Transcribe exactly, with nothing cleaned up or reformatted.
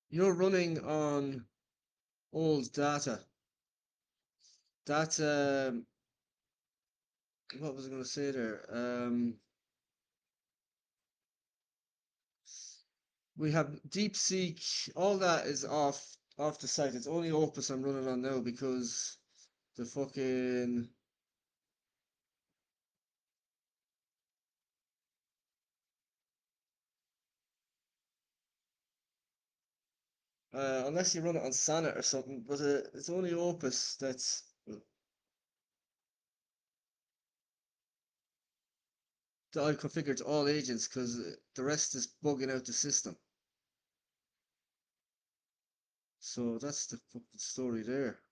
You're running on old data. That um, what was I going to say there? Um, we have DeepSeek. All that is off off the site. It's only Opus I'm running on now because the fucking uh, unless you run it on Sonnet or something. But uh, it's only Opus that's that I've configured to all agents because the rest is bugging out the system. So that's the fucking story there.